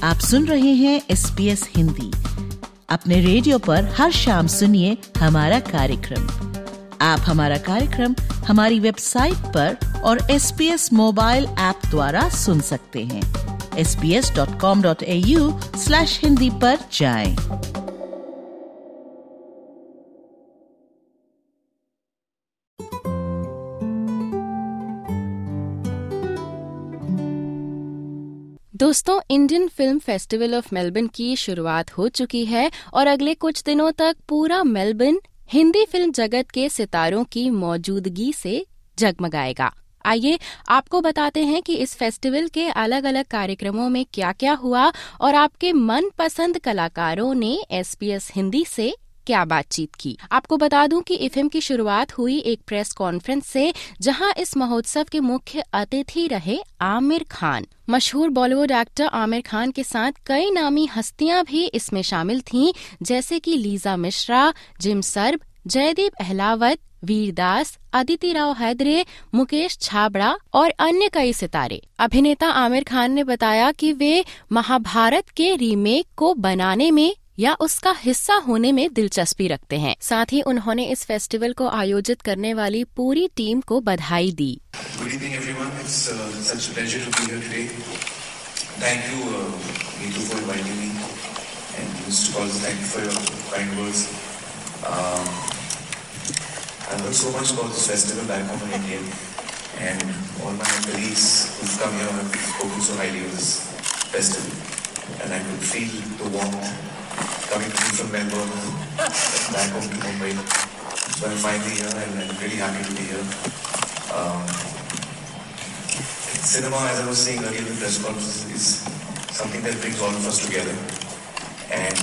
आप सुन रहे हैं SBS हिंदी। अपने रेडियो पर हर शाम सुनिए हमारा कार्यक्रम। आप हमारा कार्यक्रम हमारी वेबसाइट पर और SBS मोबाइल ऐप द्वारा सुन सकते हैं। sbs.com.au/hindi पर जाएं। दोस्तों, Indian film festival of Melbourne की शुरुआत हो चुकी है और अगले कुछ दिनों तक पूरा मेलबर्न हिंदी फिल्म जगत के सितारों की मौजूदगी से जगमगाएगा। आइए आपको बताते हैं कि इस फेस्टिवल के अलग अलग कार्यक्रमों में क्या क्या हुआ और आपके मनपसंद कलाकारों ने SBS हिंदी से क्या बातचीत की। आपको बता दूं कि इफिम की शुरुआत हुई एक प्रेस कॉन्फ्रेंस से, जहां इस महोत्सव के मुख्य अतिथि रहे आमिर खान। मशहूर बॉलीवुड एक्टर आमिर खान के साथ कई नामी हस्तियां भी इसमें शामिल थीं, जैसे कि लीजा मिश्रा, जिम सर्ब, जयदीप अहलावत, वीरदास, अदिति राव हैदरे, मुकेश छाबड़ा और अन्य कई सितारे। अभिनेता आमिर खान ने बताया कि वे महाभारत के रीमेक को बनाने में या उसका हिस्सा होने में दिलचस्पी रखते हैं। साथ ही उन्होंने इस फेस्टिवल को आयोजित करने वाली पूरी टीम को बधाई दी। Good evening everyone. It's such a pleasure to be here today. Thank you, Neetu, for inviting me, and Mr. Collins, thank you for your kind words. I've heard so much about this festival back home in India, and all my colleagues who've come here have spoken so highly of this festival, and I could feel the warmth coming to me from Melbourne back home to Mumbai. So I'm finally here and I'm really happy to be here. Cinema, as I was saying earlier in the press conference, is something that brings all of us together. And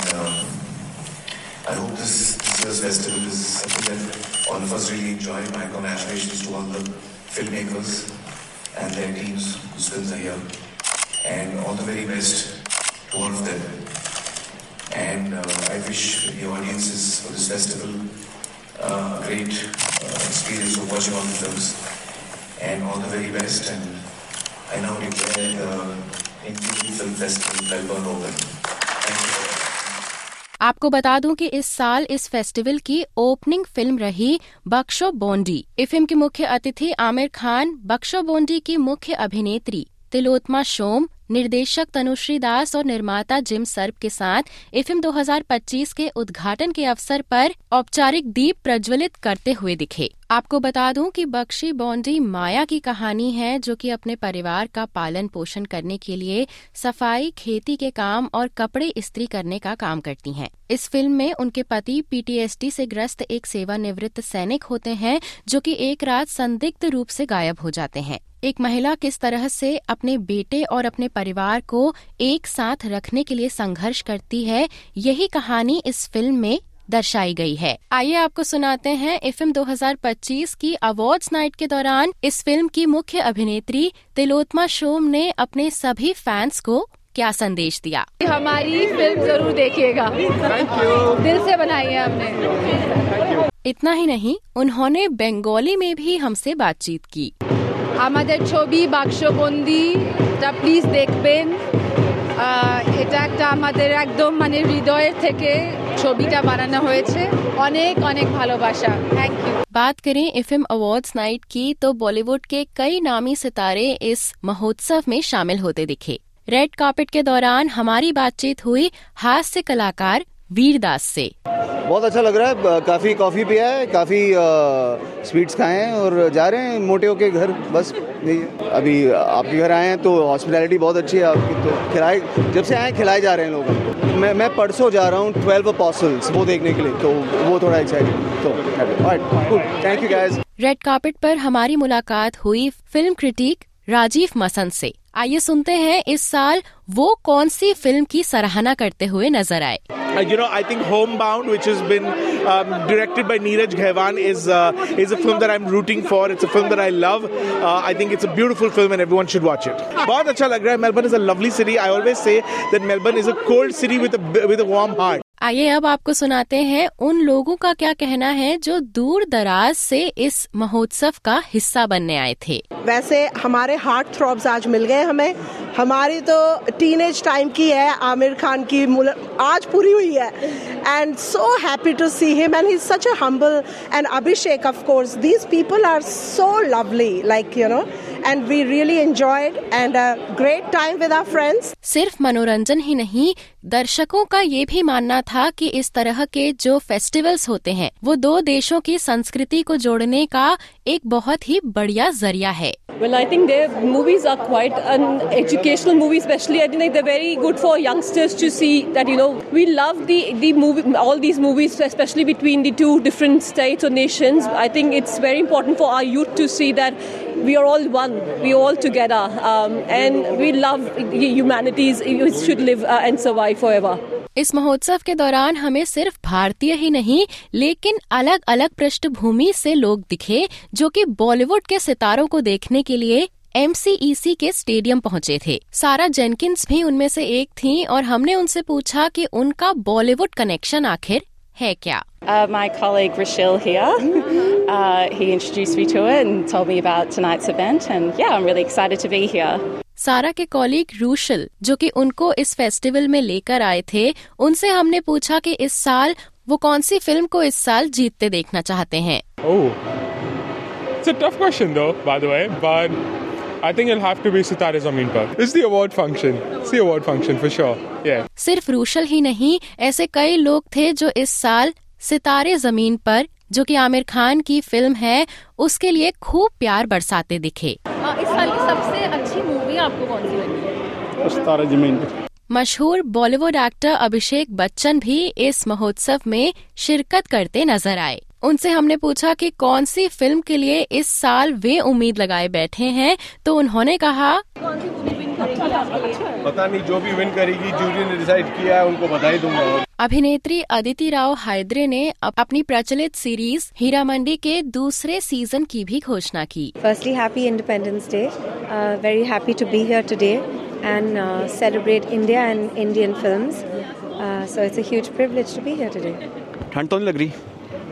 I hope this year's festival is something that all of us really enjoy. My congratulations to all the filmmakers and their teams whose films are here. And all the very best to all of them. And I wish the audiences for this festival a great experience of watching all the films. And all the very best. And I now declare the Indian Film Festival Melbourne open. Thank you. आपको बता दूं कि इस साल इस festival की opening film रही बख्शो बोंडी। इस फिल्म के मुख्य अतिथि आमिर खान, बख्शो बोंडी की मुख्य अभिनेत्री तिलोत्मा शोम, निर्देशक तनुश्री दास और निर्माता जिम सर्ब के साथ इफिम 2025 के उद्घाटन के अवसर पर औपचारिक दीप प्रज्वलित करते हुए दिखे। आपको बता दूं कि बख्शी बोंडी माया की कहानी है, जो कि अपने परिवार का पालन पोषण करने के लिए सफाई, खेती के काम और कपड़े इस्त्री करने का काम करती हैं। इस फिल्म में उनके पति PTSD से ग्रस्त एक सेवानिवृत्त सैनिक होते हैं, जो कि एक रात संदिग्ध रूप से गायब हो जाते हैं। एक महिला किस तरह से अपने बेटे और अपने परिवार को एक साथ रखने के लिए संघर्ष करती है, यही कहानी इस फिल्म में दर्शाई गई है। आइए आपको सुनाते हैं इफिम 2025 की अवार्ड्स नाइट के दौरान इस फिल्म की मुख्य अभिनेत्री तिलोत्मा शोम ने अपने सभी फैंस को क्या संदेश दिया। हमारी फिल्म जरूर देखिएगा, दिल से बनाई है हमने। इतना ही नहीं, उन्होंने बंगाली में भी हमसे बातचीत की। আমাদের ছবি বাক্সবন্দিটা প্লিজ দেখবেন। এটা একটা আমাদের একদম হৃদয়ের থেকে ছবিটা বানানো হয়েছে। অনেক অনেক ভালোবাসা। Thank you. बात करें इफिम अवार्ड्स नाइट की तो बॉलीवुड के कई नामी सितारे इस महोत्सव में शामिल होते दिखे। रेड कार्पेट के दौरान हमारी बातचीत हुई हास्य कलाकार वीरदास से। बहुत अच्छा लग रहा है, काफी कॉफी पिया है, काफी स्वीट्स खाए हैं और जा रहे हैं मोटे होके घर। बस अभी आपके घर आए हैं तो हॉस्पिटैलिटी बहुत अच्छी है आपकी, तो खिलाए, जब से आए खिलाए जा रहे हैं लोगों को। मैं परसों जा रहा हूँ 12 Apostles वो देखने के लिए, तो वो थोड़ा एक्साइटेड। तो thank you guys. Red carpet पर हमारी मुलाकात हुई फिल्म क्रिटिक राजीव मसंद से। आइए सुनते हैं इस साल वो कौन सी फिल्म की सराहना करते हुए नजर आए। I think Homebound, which has been directed by Neeraj Ghaiwan, is a film that I'm rooting for. It's a film that I love. I think it's a beautiful film and everyone should watch it. बहुत अच्छा लग रहा है। Melbourne is a lovely city. I always say that Melbourne is a cold city with a warm heart. आइए अब आपको सुनाते हैं उन लोगों का क्या कहना है जो दूर दराज से इस महोत्सव का हिस्सा बनने आए थे। वैसे हमारे हार्ट थ्रॉब्स आज मिल गए हमें, हमारी तो टीनेज टाइम की है, आमिर खान की आज पूरी हुई है, and so happy to see him and he is such a humble, and Abhishek of course, these people are so lovely, like you know, and we really enjoyed and a great time with our friends. सिर्फ मनोरंजन ही नहीं, दर्शकों का ये भी मानना था कि इस तरह के जो फेस्टिवल्स होते हैं वो दो देशों की संस्कृति को जोड़ने का एक बहुत ही बढ़िया जरिया है. Well, I think their movies are quite an educational movie, especially I think they're very good for youngsters to see that, you know, we love the movie, all these movies, especially between the two different states or nations. I think it's very important for our youth to see that we are all one, we are all together, and we love humanities. It should live and survive forever. इस महोत्सव के दौरान हमें सिर्फ भारतीय ही नहीं लेकिन अलग अलग पृष्ठभूमि से लोग दिखे जो कि बॉलीवुड के सितारों को देखने के लिए MCEC के स्टेडियम पहुंचे थे. सारा जेनकिंस भी उनमें से एक थी और हमने उनसे पूछा कि उनका बॉलीवुड कनेक्शन आखिर है क्या. My colleague Rochelle here, he introduced me to it and told me about tonight's event, and yeah, I'm really excited to be here. सारा के कॉलीग रूशल जो कि उनको इस फेस्टिवल में लेकर आए थे, उनसे हमने पूछा कि इस साल वो कौन सी फिल्म को इस साल जीतते देखना चाहते हैं. Oh, it's a tough question though, by the way, but I think it'll have to be Sitare Zameen Par. It's the award function. It's the award function for sure. Yeah. सिर्फ रूशल ही नहीं, ऐसे कई लोग थे जो इस साल सितारे जमीन पर जो कि आमिर खान की फिल्म है उसके लिए खूब प्यार बरसाते दिखे. इस साल की सबसे अच्छी मूवी आपको कौन सी लगी? सितारे जमीन पर. मशहूर बॉलीवुड एक्टर अभिषेक बच्चन भी इस महोत्सव में शिरकत करते नजर आए. उनसे हमने पूछा कि कौन सी फिल्म के लिए इस साल वे उम्मीद लगाए बैठे हैं, तो उन्होंने कहा कौन सी मूवी विन करेगी आपके लिए? पता नहीं, जो भी विन करेगी जूरी ने डिसाइड किया है उनको बधाई दूंगा. अभिनेत्री अदिति राव हैदरे ने अपनी प्रचलित सीरीज हीरा मंडी के दूसरे सीजन की भी घोषणा की. Firstly, happy Independence Day. Very happy to be here today and celebrate India and Indian films. So it's a huge privilege to be here today. ठंड तो नहीं लग रही?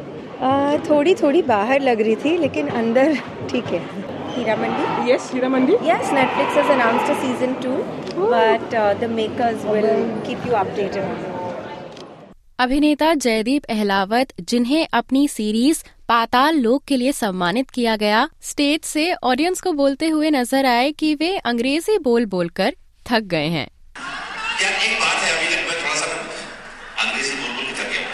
थोड़ी थोड़ी बाहर लग रही थी लेकिन अंदर ठीक है. Heera Mandi? Yes, Heera Mandi. Yes, Netflix has announced a season 2, but the makers will keep you updated. अभिनेता जयदीप अहलावत, जिन्हें अपनी सीरीज पाताल लोक के लिए सम्मानित किया गया, स्टेज से ऑडियंस को बोलते हुए नजर आए कि वे अंग्रेजी बोल बोलकर थक गए हैं. एक बात है, अभी मैं थोड़ा सा अंग्रेजी बोल बोल के थक गया.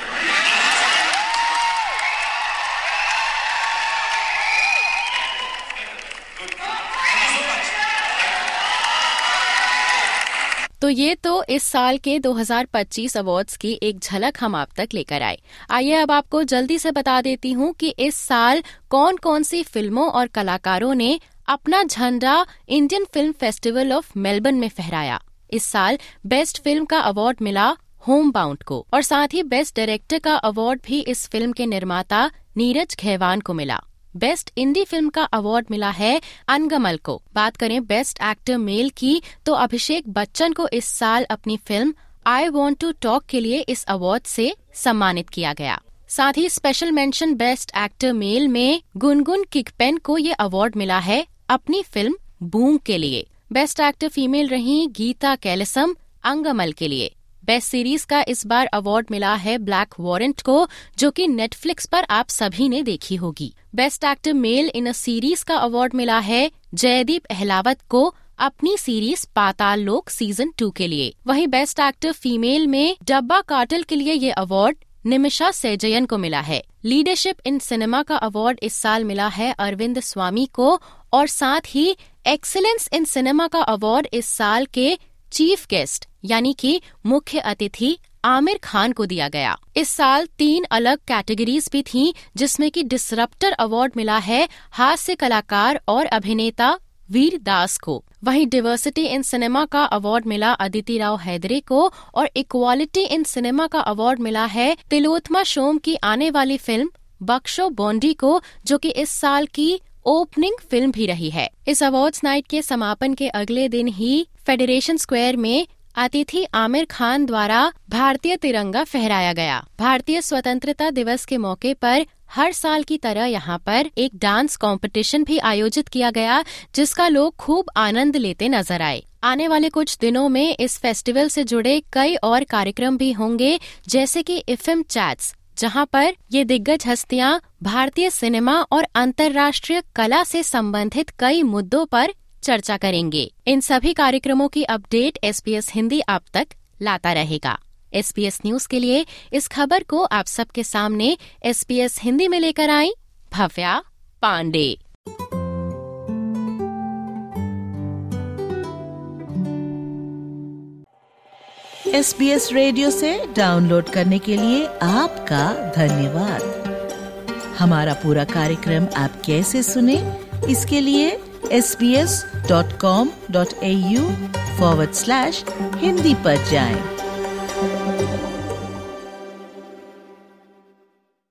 तो ये तो इस साल के 2025 अवार्ड्स की एक झलक हम आप तक लेकर आए. आइए अब आपको जल्दी से बता देती हूँ कि इस साल कौन कौन सी फिल्मों और कलाकारों ने अपना झंडा Indian film festival of Melbourne में फहराया. इस साल बेस्ट फिल्म का अवार्ड मिला होम बाउंड को और साथ ही बेस्ट डायरेक्टर का अवार्ड भी इस फिल्म के निर्माता नीरज घेवान को मिला. बेस्ट इंडी फिल्म का अवार्ड मिला है अनगमल को. बात करें बेस्ट एक्टर मेल की तो अभिषेक बच्चन को इस साल अपनी film I want to talk के लिए इस अवार्ड से सम्मानित किया गया. साथ ही special mention best actor male में गुनगुन किकपेन को ये अवार्ड मिला है अपनी फिल्म बूम के लिए. बेस्ट एक्टर फीमेल रही गीता कैलसम अंगमल के लिए. बेस्ट सीरीज का इस बार अवार्ड मिला है ब्लैक वॉरेंट को, जो कि नेटफ्लिक्स पर आप सभी ने देखी होगी. Best actor male in a series का अवार्ड मिला है जयदीप अहलावत को अपनी सीरीज पाताल लोक सीजन 2 के लिए. वहीं बेस्ट एक्टर फीमेल में डब्बा कार्टल के लिए ये अवार्ड निमिषा सेजयन को मिला है. लीडरशिप इन सिनेमा का अवार्ड इस साल मिला है अरविंद स्वामी को और साथ ही एक्सीलेंस इन सिनेमा का अवार्ड इस साल के चीफ गेस्ट यानी कि मुख्य अतिथि आमिर खान को दिया गया. इस साल 3 अलग कैटेगरीज भी थीं, जिसमें कि डिसरप्टर अवार्ड मिला है हास्य कलाकार और अभिनेता वीर दास को. वहीं डिवर्सिटी इन सिनेमा का अवार्ड मिला अदिति राव हैदरे को और इक्वालिटी इन सिनेमा का अवार्ड मिला है तिलोत्मा शोम की आने वाली फिल्म बख्शो बॉन्डी को, जो कि इस साल की ओपनिंग फिल्म भी रही है. इस अवार्ड्स नाइट के समापन के अगले दिन ही फेडरेशन स्क्वायर में अतिथि आमिर खान द्वारा भारतीय तिरंगा फहराया गया. भारतीय स्वतंत्रता दिवस के मौके पर हर साल की तरह यहाँ पर एक डांस कंपटीशन भी आयोजित किया गया, जिसका लोग खूब आनंद लेते नजर आए। आने वाले कुछ दिनों में इस फेस्टिवल से जुड़े कई और कार्यक्रम भी होंगे, जैसे कि FM चैट्स, जहाँ पर ये दिग्गज हस्तियाँ भारतीय सिनेमा और अंतर्राष्ट्रीय कला से संबंधित कई मुद्दों पर चर्चा करेंगे। इन सभी कार्यक्रमों की अपडेट SBS हिंदी अब तक लाता रहेगा। SBS न्यूज के लिए इस खबर को आप सबके सामने SBS हिंदी में लेकर आई भव्या पांडे। SBS रेडियो से डाउनलोड करने के लिए आपका धन्यवाद। हमारा पूरा कार्यक्रम आप कैसे सुने, इसके लिए sbs.com.au/hindi पर जाएं।